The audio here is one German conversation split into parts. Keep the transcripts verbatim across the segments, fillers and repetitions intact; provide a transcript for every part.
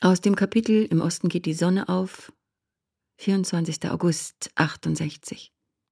Aus dem Kapitel Im Osten geht die Sonne auf, vierundzwanzigster August achtundsechzig.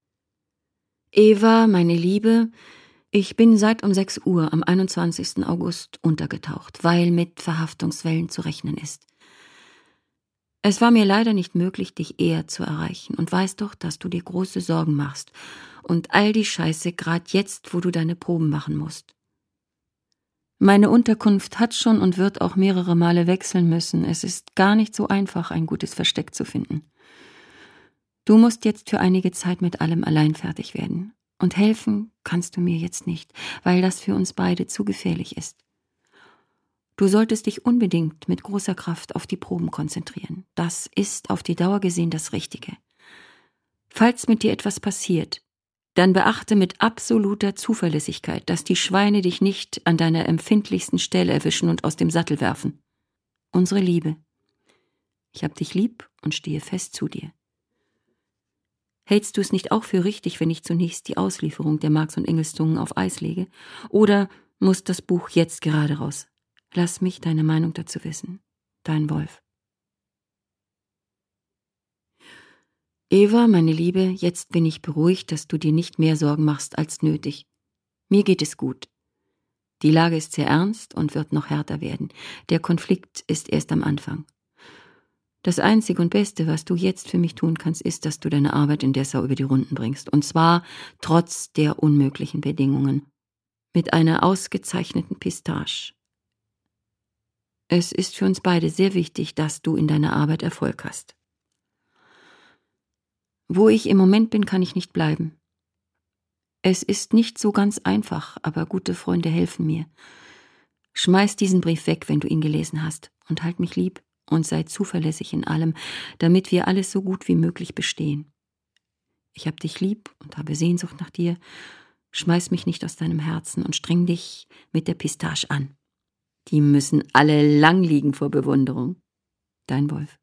Eva, meine Liebe, ich bin seit um sechs Uhr am einundzwanzigsten August untergetaucht, weil mit Verhaftungswellen zu rechnen ist. Es war mir leider nicht möglich, dich eher zu erreichen und weiß doch, dass du dir große Sorgen machst und all die Scheiße grad jetzt, wo du deine Proben machen musst. Meine Unterkunft hat schon und wird auch mehrere Male wechseln müssen. Es ist gar nicht so einfach, ein gutes Versteck zu finden. Du musst jetzt für einige Zeit mit allem allein fertig werden. Und helfen kannst du mir jetzt nicht, weil das für uns beide zu gefährlich ist. Du solltest dich unbedingt mit großer Kraft auf die Proben konzentrieren. Das ist auf die Dauer gesehen das Richtige. Falls mit dir etwas passiert, dann beachte mit absoluter Zuverlässigkeit, dass die Schweine dich nicht an deiner empfindlichsten Stelle erwischen und aus dem Sattel werfen. Unsere Liebe. Ich hab dich lieb und stehe fest zu dir. Hältst du es nicht auch für richtig, wenn ich zunächst die Auslieferung der Marx und Engels-Zungen auf Eis lege? Oder muss das Buch jetzt gerade raus? Lass mich deine Meinung dazu wissen. Dein Wolf. Eva, meine Liebe, jetzt bin ich beruhigt, dass du dir nicht mehr Sorgen machst als nötig. Mir geht es gut. Die Lage ist sehr ernst und wird noch härter werden. Der Konflikt ist erst am Anfang. Das Einzige und Beste, was du jetzt für mich tun kannst, ist, dass du deine Arbeit in Dessau über die Runden bringst. Und zwar trotz der unmöglichen Bedingungen. Mit einer ausgezeichneten Pistache. Es ist für uns beide sehr wichtig, dass du in deiner Arbeit Erfolg hast. Wo ich im Moment bin, kann ich nicht bleiben. Es ist nicht so ganz einfach, aber gute Freunde helfen mir. Schmeiß diesen Brief weg, wenn du ihn gelesen hast, und halt mich lieb und sei zuverlässig in allem, damit wir alles so gut wie möglich bestehen. Ich hab dich lieb und habe Sehnsucht nach dir. Schmeiß mich nicht aus deinem Herzen und streng dich mit der Pistache an. Die müssen alle lang liegen vor Bewunderung. Dein Wolf.